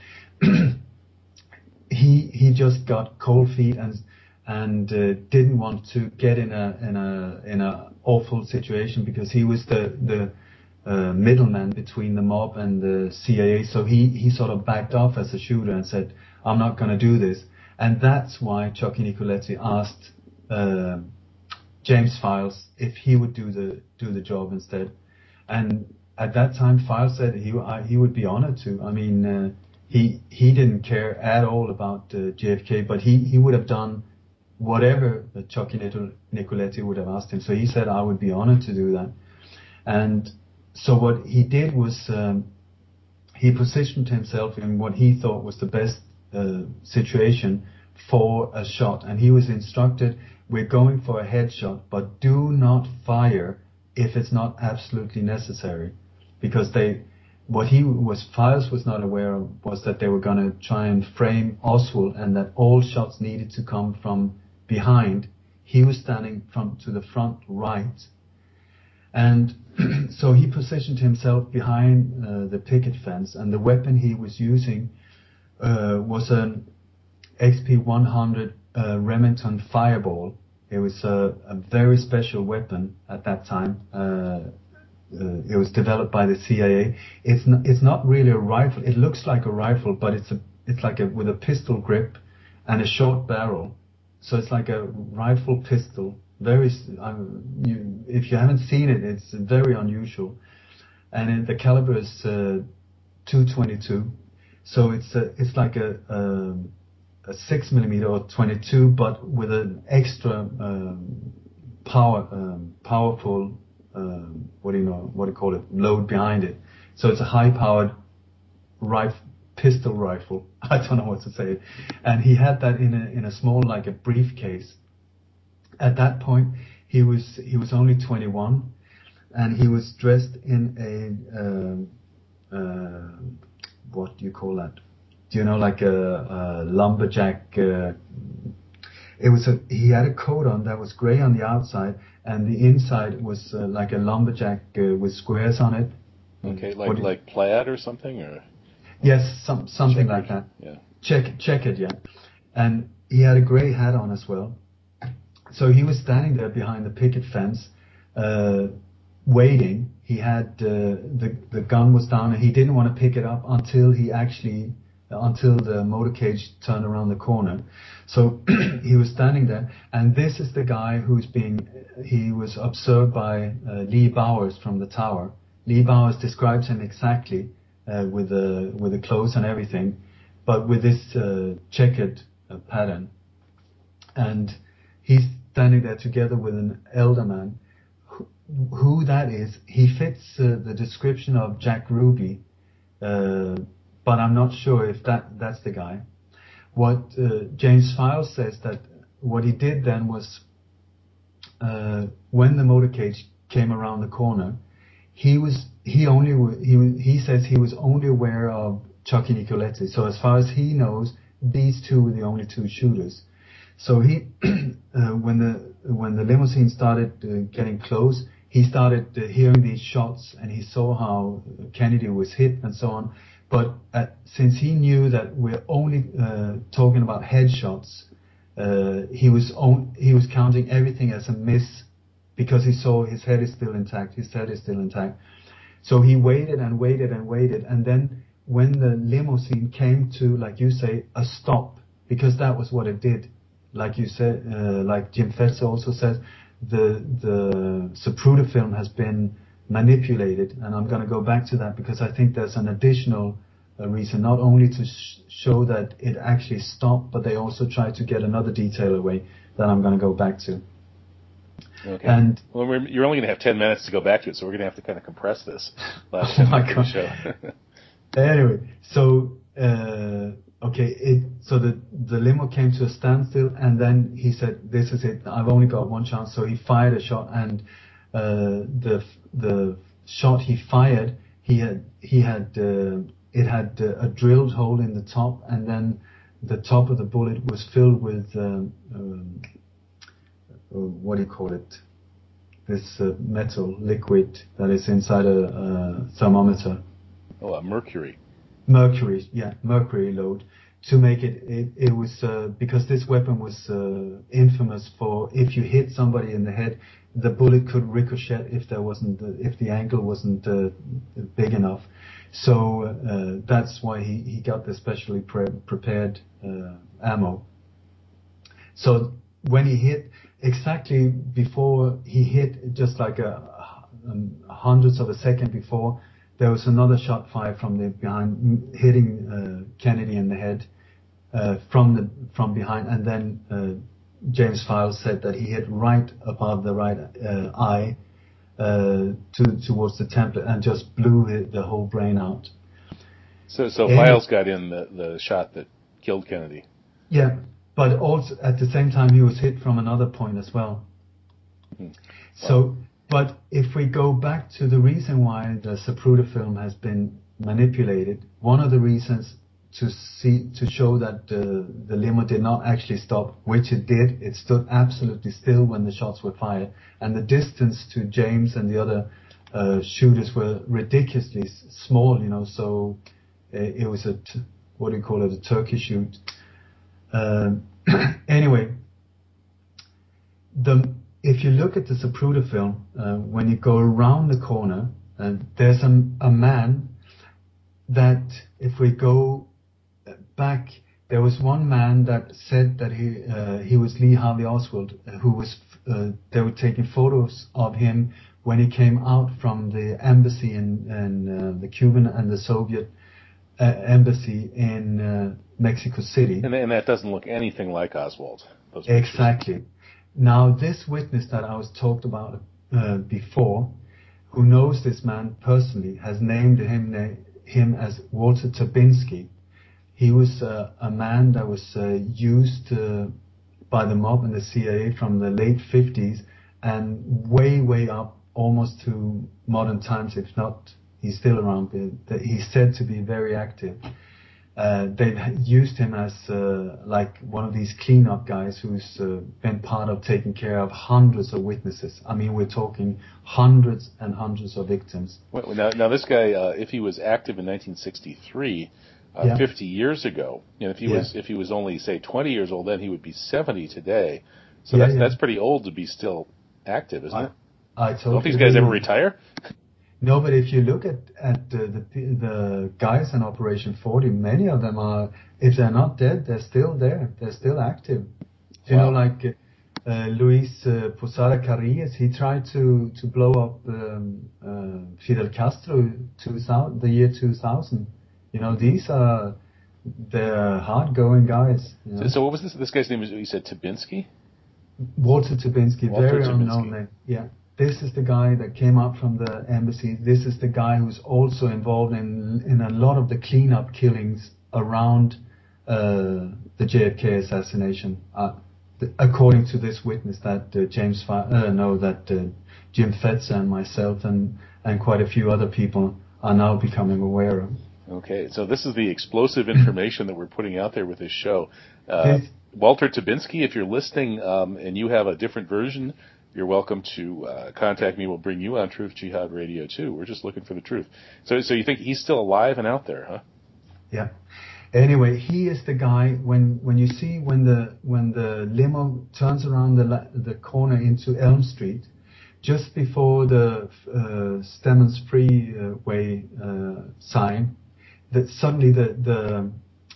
He just got cold feet and didn't want to get in a awful situation, because he was the middleman between the mob and the CIA. So he sort of backed off as a shooter and said, I'm not going to do this. And that's why Chucky Nicoletti asked James Files if he would do the job instead. And at that time, Files said he would be honored to. I mean, he didn't care at all about JFK, but he would have done whatever Chucky Nicoletti would have asked him. So he said, I would be honored to do that. And so what he did was he positioned himself in what he thought was the best situation for a shot. And he was instructed, we're going for a headshot, but do not fire if it's not absolutely necessary. Because Files was not aware of was that they were going to try and frame Oswald, and that all shots needed to come from behind. He was standing to the front right. And so he positioned himself behind the picket fence, and the weapon he was using was XP100 Remington Fireball. It was a very special weapon at that time. It was developed by the CIA. It's not really a rifle. It looks like a rifle, but it's like with a pistol grip and a short barrel. So it's like a rifle pistol. If you haven't seen it, it's very unusual. And the caliber is .222. So it's like a 6mm or 22, but with an extra powerful load behind it. So it's a high-powered pistol rifle. I don't know what to say. And he had that in a small, like a briefcase. At that point, he was only 21, and he was dressed in what do you call that? Do you know, like a lumberjack? He had a coat on that was grey on the outside, and the inside was like a lumberjack with squares on it. Okay, like plaid or something, or? Yes, something like that. Yeah. Checkered, yeah. And he had a grey hat on as well. So he was standing there behind the picket fence, waiting. He had the gun was down, and he didn't want to pick it up until the motorcade turned around the corner. So he was standing there, and this is the guy he was observed by Lee Bowers from the tower. Lee Bowers describes him exactly with the clothes and everything, but with this checkered pattern. And he's standing there together with an elder man. Who that is, he fits the description of Jack Ruby, but I'm not sure if that's the guy. What James Files says that what he did then was when the motorcade came around the corner, he says he was only aware of Chucky Nicoletti. So as far as he knows, these two were the only two shooters. So he when the limousine started getting close, he started hearing these shots, and he saw how Kennedy was hit and so on. But since he knew that we're only talking about headshots, he was counting everything as a miss, because he saw his head is still intact. So he waited and waited and waited, and then when the limousine came to, like you say, a stop, because that was what it did. Like you said, like Jim Fetzer also says, the Zapruder film has been manipulated, and I'm going to go back to that because I think there's an additional reason, not only to show that it actually stopped, but they also tried to get another detail away that I'm going to go back to. Okay. And you're only going to have 10 minutes to go back to it, so we're going to have to kind of compress this last oh my God. show. Anyway, so so the limo came to a standstill, and then he said, "This is it. I've only got one chance." So he fired a shot, and the shot he fired, it had a drilled hole in the top, and then the top of the bullet was filled with what do you call it? This metal liquid that is inside a thermometer. Oh, mercury. Mercury load, to make it was because this weapon was infamous for, if you hit somebody in the head, the bullet could ricochet if the angle wasn't big enough. So that's why he got the specially prepared ammo. So when he hit, exactly before he hit, just like hundredths of a second before, there was another shot fired from behind, hitting Kennedy in the head from behind, and then James Files said that he hit right above the right eye towards the temple, and just blew the whole brain out. So Files got in the shot that killed Kennedy. Yeah, but also at the same time he was hit from another point as well. Wow. So. But if we go back to the reason why the Zapruder film has been manipulated, one of the reasons to show that the limo did not actually stop, which it did, it stood absolutely still when the shots were fired, and the distance to James and the other shooters were ridiculously small, so it was a Turkey shoot. Anyway, if you look at the Zapruder film, when you go around the corner, there's a man that, if we go back, there was one man that said that he was Lee Harvey Oswald, who was they were taking photos of him when he came out from the embassy in the Cuban and the Soviet embassy in Mexico City. And that doesn't look anything like Oswald. Exactly. Now, this witness that I was talked about before, who knows this man personally, has named him as Walter Tabinski. He was a man that was used by the mob and the CIA from the late 50s and way up almost to modern times, if not, he's still around. He's said to be very active. They've used him as like one of these cleanup guys who's been part of taking care of hundreds of witnesses. I mean, we're talking hundreds and hundreds of victims. Well, now this guy, if he was active in 1963, 50 years ago, and if he was only, say, 20 years old, then he would be 70 today. So that's pretty old to be still active, isn't it? I totally Don't these guys ever retire? No, but if you look at the guys in Operation 40, many of them are, if they're not dead, they're still there. They're still active. You know, like Luis Posada Carillas, he tried to blow up Fidel Castro the year 2000. You know, they're hard-going guys. You know? So what was this guy's name? You said Tabinski? Walter Tabinski, very unknown name. Yeah. This is the guy that came up from the embassy. This is the guy who's also involved in a lot of the cleanup killings around the JFK assassination. According to this witness that Jim Fetzer and myself and quite a few other people are now becoming aware of. Okay, so this is the explosive information that we're putting out there with this show. Walter Tabinski, if you're listening and you have a different version, you're welcome to contact me. We'll bring you on Truth Jihad Radio too. We're just looking for the truth. So you think he's still alive and out there, huh? Yeah. Anyway, he is the guy when you see when the limo turns around the corner into Elm Street, just before the Stemmons Freeway sign, that suddenly the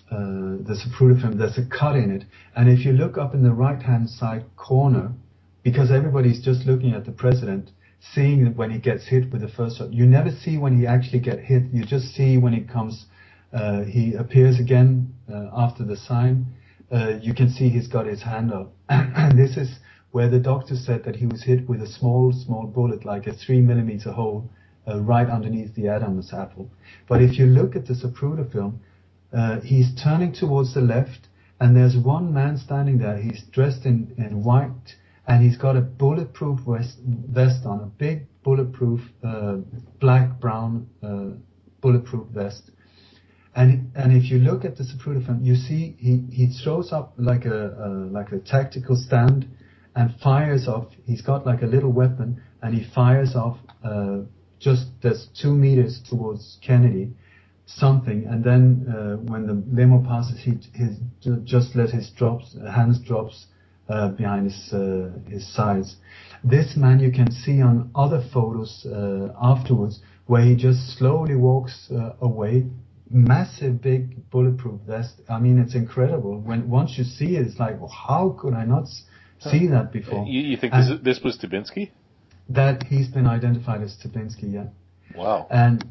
Zapruder film, there's a cut in it, and if you look up in the right-hand side corner, because everybody's just looking at the president, seeing when he gets hit with the first shot. You never see when he actually gets hit. You just see when he comes, he appears again after the sign. You can see he's got his hand up. And this is where the doctor said that he was hit with a small bullet, like a 3mm hole, right underneath the Adam's apple. But if you look at the Zapruder film, he's turning towards the left, and there's one man standing there. He's dressed in white, and he's got a bulletproof vest on, a big bulletproof, black-brown bulletproof vest. And if you look at the Zapruder film, you see he throws up like a tactical stand and fires off. He's got like a little weapon, and he fires off there's 2 meters towards Kennedy, something, and then when the limo passes, he just let his hands drops behind his sides. This man you can see on other photos afterwards, where he just slowly walks away. Massive, big bulletproof vest. I mean, it's incredible. Once you see it, it's like, well, how could I not see that before? You think this was Tabinski? That he's been identified as Tabinski, yeah. Wow.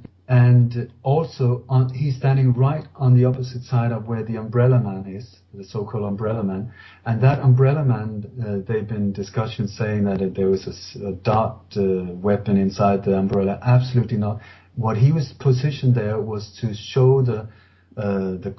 And also he's standing right on the opposite side of where the umbrella man is, the so-called umbrella man. And that umbrella man, they've been discussions saying that there was a dart weapon inside the umbrella. Absolutely not. What he was positioned there was to show the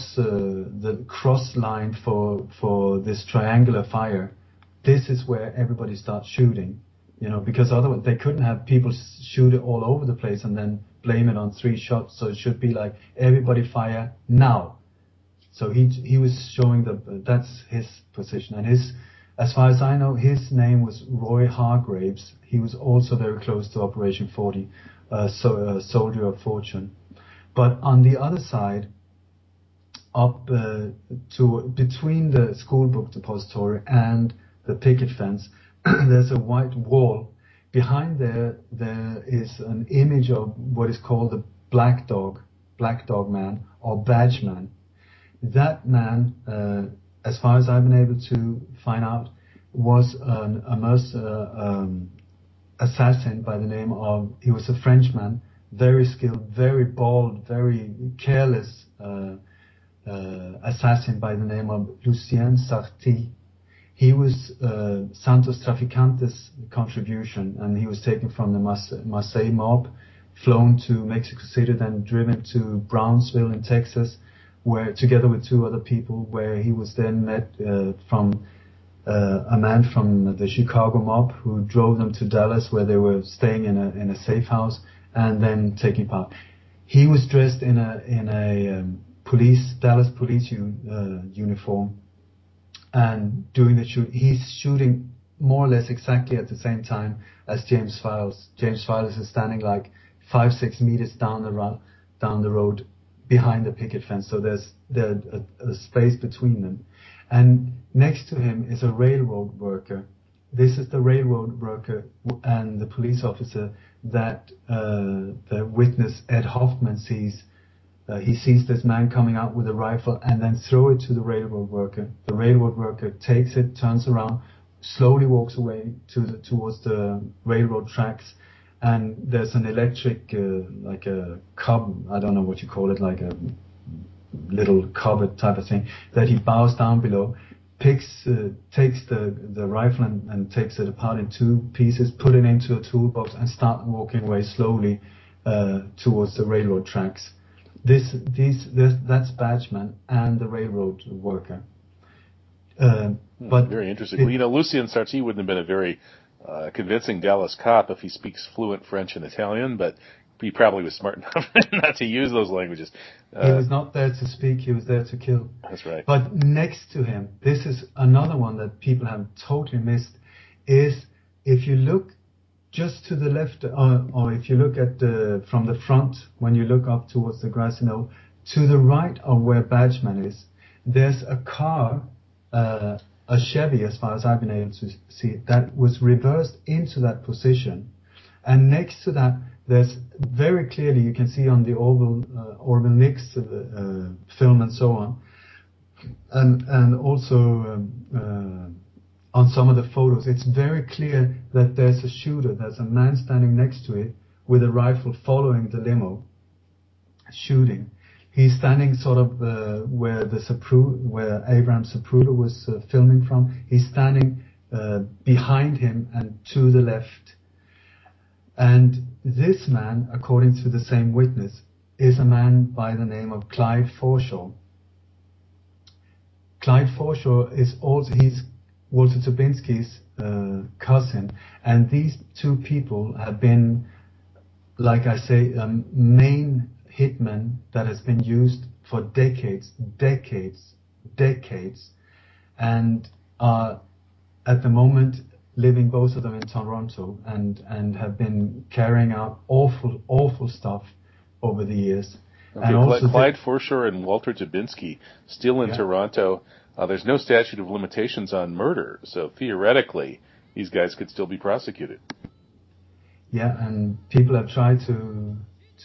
cross line for this triangular fire. This is where everybody starts shooting, you know, because otherwise they couldn't have people shoot it all over the place and then blame it on 3 shots. So it should be like, everybody fire now. So he was showing that's his position. And as far as I know, his name was Roy Hargraves. He was also very close to Operation 40, soldier of fortune. But on the other side, up between the school book depository and the picket fence. There's a white wall. Behind there is an image of what is called the black dog man or badge man. That man, as far as I've been able to find out, was a assassin by the name of, he was a Frenchman, very skilled, very bold, very careless assassin by the name of Lucien Sarti. He was Santos Traficantes' contribution, and he was taken from the Marseille mob, flown to Mexico City, then driven to Brownsville in Texas, where together with two other people, where he was then met from a man from the Chicago mob who drove them to Dallas, where they were staying in a safe house, and then taking part. He was dressed in a Dallas police uniform, and doing the shoot. He's shooting more or less exactly at the same time as James Files. James Files is standing like 5-6 meters down the road behind the picket fence, so there's a space between them. And next to him is a railroad worker. This is the railroad worker and the police officer that the witness Ed Hoffman sees. He sees this man coming out with a rifle and then throw it to the railroad worker. The railroad worker takes it, turns around, slowly walks away towards the railroad tracks, and there's an electric, like a cob, I don't know what you call it, like a little cupboard type of thing, that he bows down below, takes the rifle and takes it apart in two pieces, put it into a toolbox, and start walking away slowly towards the railroad tracks. That's Badgeman and the railroad worker. But very interesting. Well, Lucien Sarti wouldn't have been a very convincing Dallas cop if he speaks fluent French and Italian, but he probably was smart enough not to use those languages. He was not there to speak, he was there to kill. That's right. But next to him, this is another one that people have totally missed, is if you look just to the left, or if you look at from the front, when you look up towards the grassy knoll, to the right of where Badgeman is, there's a car, a Chevy, as far as I've been able to see, that was reversed into that position. And next to that, there's very clearly, you can see on the Orville Nix film and so on, and also on some of the photos, it's very clear that there's a shooter, there's a man standing next to it with a rifle following the limo, shooting. He's standing sort of where Abraham Zapruder was filming from. He's standing behind him and to the left. And this man, according to the same witness, is a man by the name of Clyde Forshaw. Clyde Forshaw is also, he's Walter Dubinsky's cousin, and these two people have been, like I say, main hitmen that has been used for decades, and are at the moment living, both of them, in Toronto, and have been carrying out awful stuff over the years. Okay, and also Clyde Forshaw and Walter Dubinsky still in Toronto. There's no statute of limitations on murder, so theoretically, these guys could still be prosecuted. Yeah, and people have tried to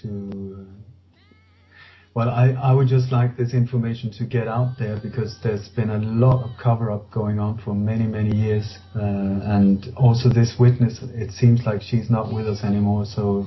well, I would just like this information to get out there, because there's been a lot of cover-up going on for many years, and also this witness, it seems like she's not with us anymore, so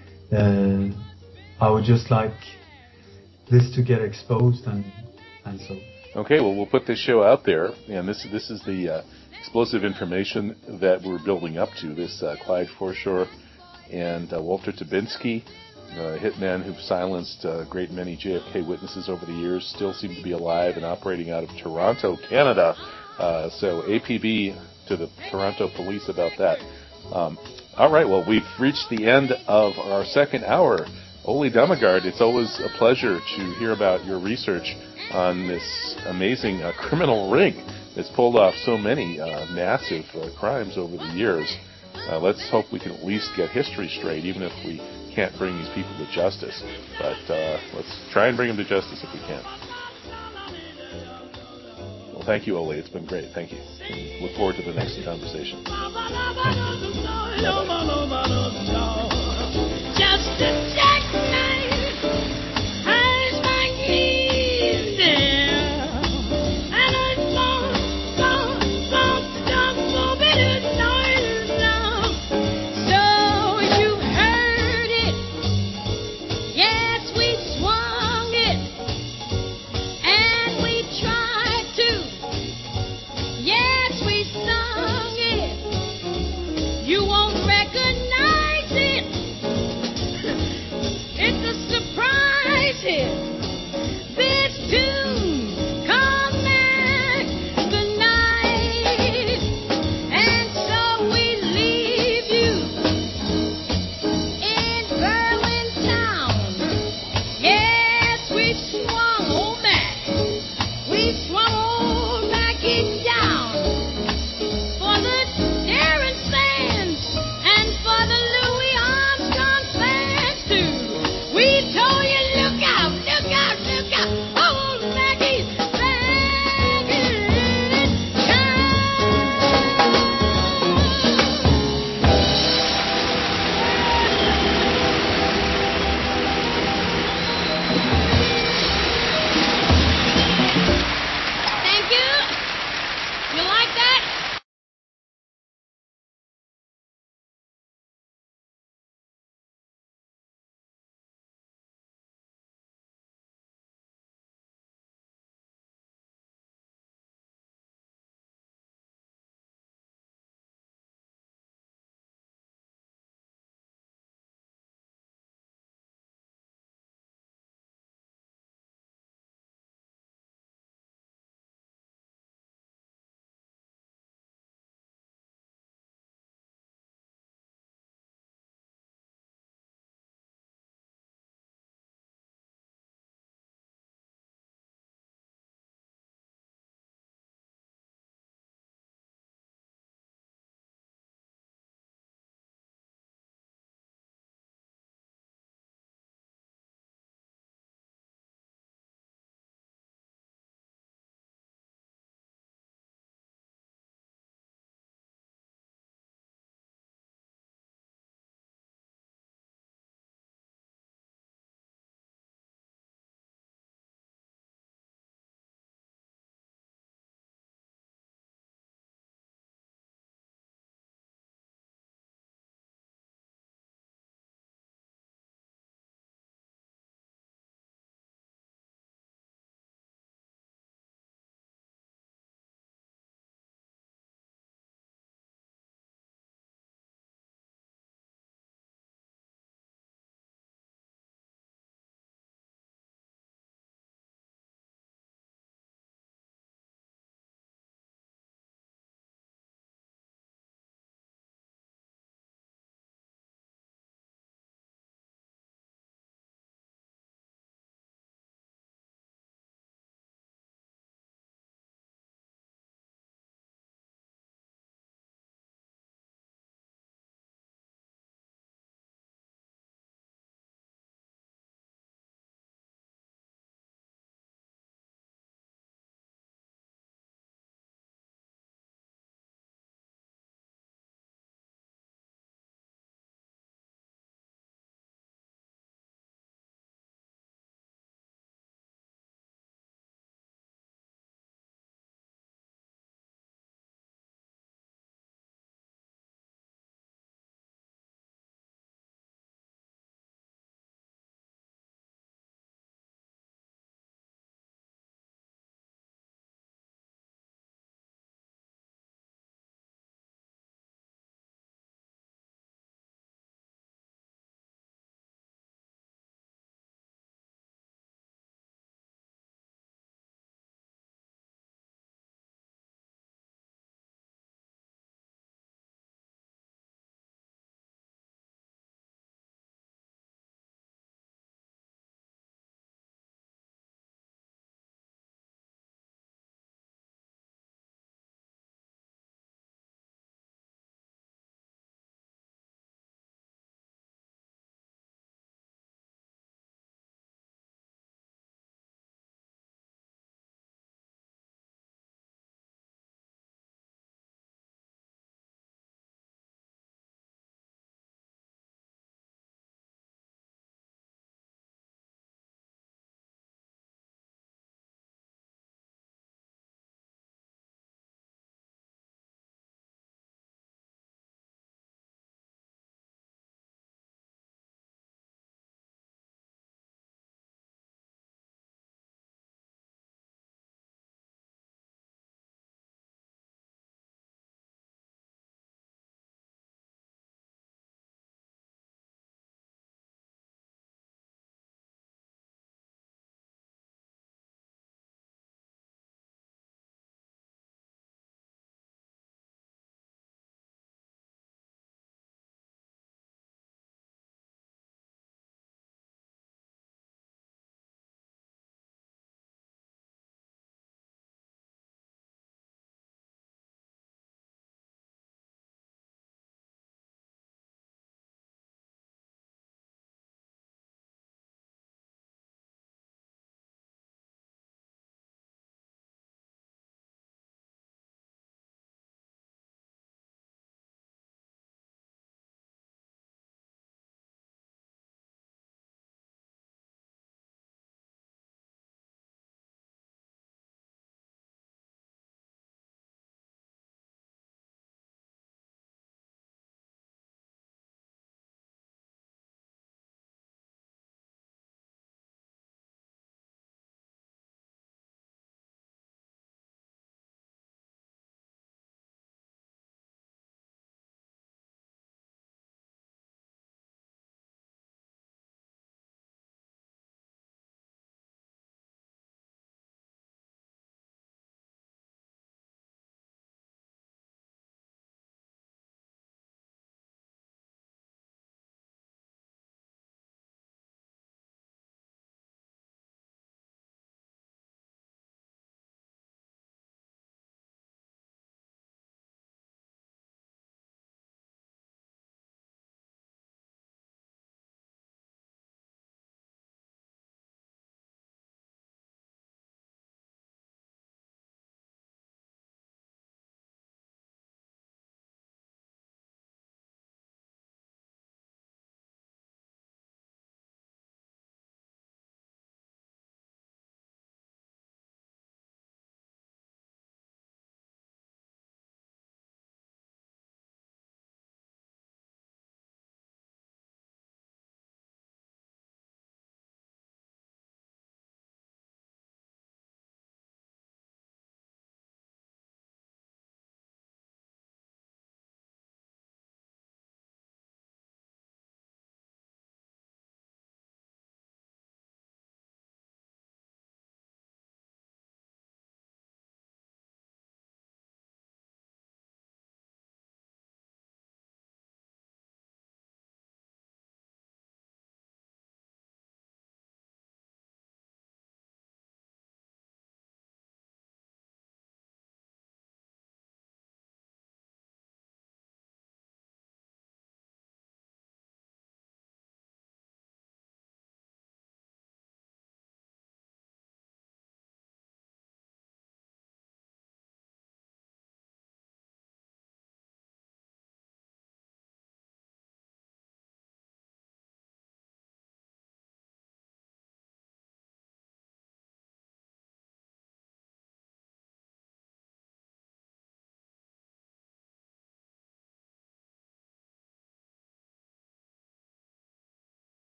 I would just like this to get exposed and so. Okay, well, we'll put this show out there, and this is the explosive information that we're building up to. This Clyde Forshaw and Walter Dubinsky, hitman who've silenced a great many JFK witnesses over the years, still seem to be alive and operating out of Toronto, Canada. So APB to the Toronto police about that. All right, well, we've reached the end of our second hour. Ole Dammegard, it's always a pleasure to hear about your research on this amazing criminal ring that's pulled off so many massive crimes over the years. Let's hope we can at least get history straight, even if we can't bring these people to justice. But let's try and bring them to justice if we can. thank you, Ole. It's been great. Thank you. Look forward to the next conversation. Thank you.